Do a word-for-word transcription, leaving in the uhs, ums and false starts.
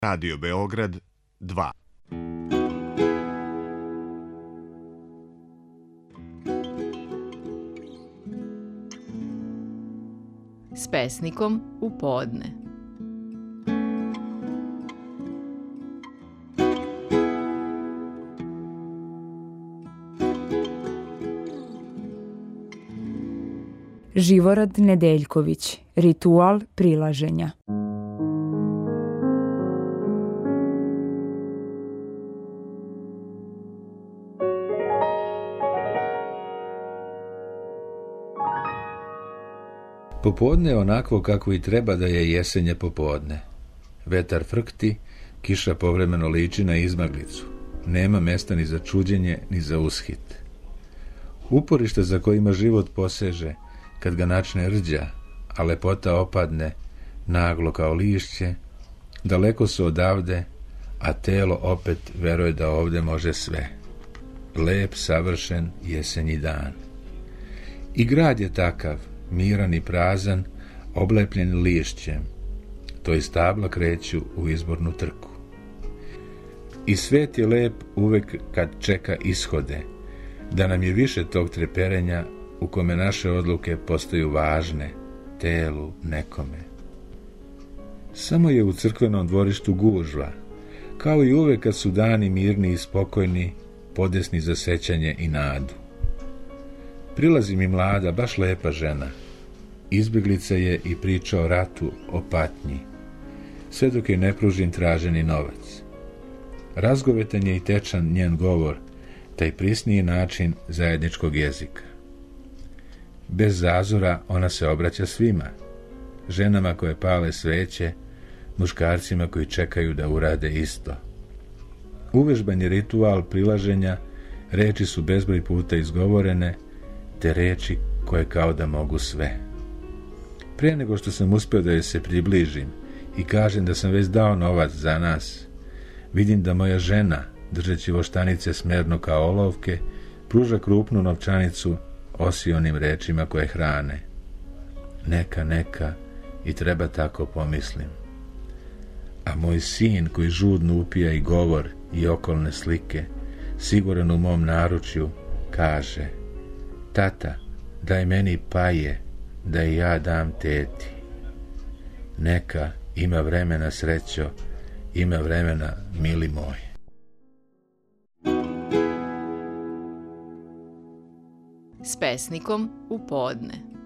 Radio Beograd dva. S pesnikom u podne. Živorad Nedeljković. Ritual prilaženja. Popodne je onakvo kako i treba da je jesenje popodne. Vetar frkti, kiša povremeno liči na izmaglicu. Nema mesta ni za čuđenje, ni za ushit. Uporište za kojima život poseže, kad ga načne rđa, a lepota opadne, naglo kao lišće, daleko su odavde, a telo opet veruje da ovde može sve. Lep, savršen jesenji dan. I grad je takav, miran i prazan, oblepljen lišćem. To iz stabla kreću u izbornu trku. I svet je lep uvek kad čeka ishode, da nam je više tog treperenja u kome naše odluke postaju važne, telu, nekome. Samo je u crkvenom dvorištu gužva, kao i uvek kad su dani mirni i spokojni, podesni za sećanje i nadu. Prilazi mi mlada, baš lepa žena. Izbjeglica je i priča o ratu, o patnji, sve dok je ne pružim traženi novac. Razgovetan je i tečan njen govor, taj prisniji način zajedničkog jezika. Bez zazora ona se obraća svima, ženama koje pale sveće, muškarcima koji čekaju da urade isto. Uvežban je ritual prilaženja, reči su bezbroj puta izgovorene, te reči koje kao da mogu sve. Prije nego što sam uspio da joj se približim i kažem da sam već dao novac za nas, vidim da moja žena, držeći voštanice smerno kao olovke, pruža krupnu novčanicu osionim rečima koje hrane. Neka, neka, i treba tako pomislim. A moj sin koji žudno upija i govor i okolne slike, siguran u mom naručju, kaže: tata, daj meni paje, da i ja dam teti. Neka, ima vremena, srećo, ima vremena, mili moj. S pesnikom u podne.